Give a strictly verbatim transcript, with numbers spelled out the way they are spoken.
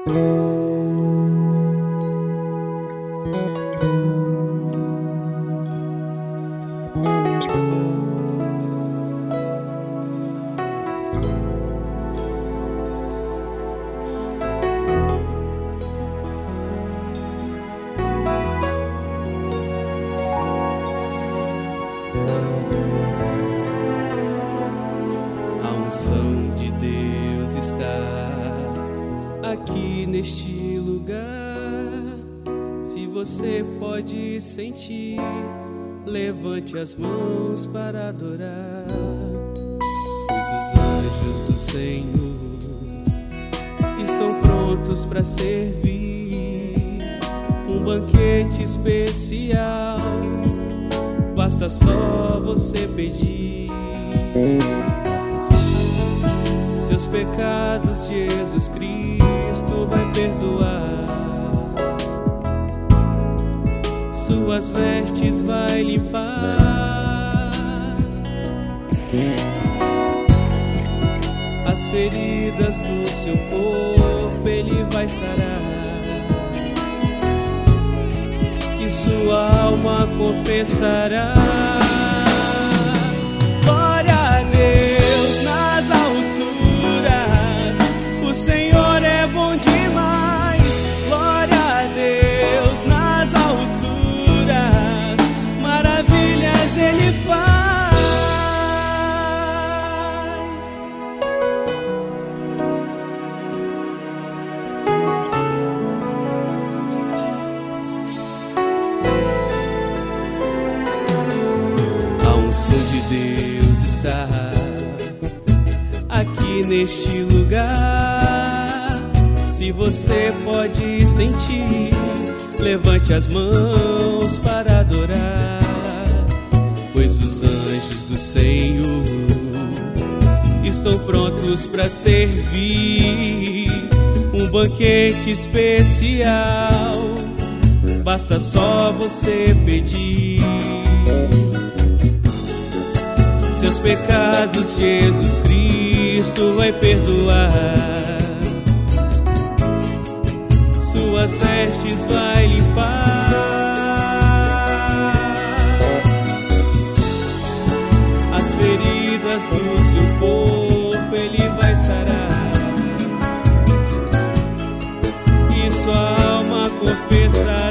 A unção de Deus está aqui neste lugar. Se você pode sentir, levante as mãos para adorar, pois os anjos do Senhor estão prontos para servir um banquete especial. Basta só você pedir. Seus pecados Jesus Cristo vai perdoar, suas vestes vai limpar, as feridas do seu corpo Ele vai sarar, e sua alma confessará. Glória a Deus nas alturas, o Senhor é bom demais. Glória a Deus nas alturas, maravilhas Ele faz. A unção de Deus está aqui neste lugar. Se você pode sentir, levante as mãos para adorar, pois os anjos do Senhor estão prontos para servir um banquete especial. Basta só você pedir. Seus pecados Jesus Cristo vai perdoar, suas vestes vai limpar, as feridas do seu corpo Ele vai sarar, e sua alma confessar.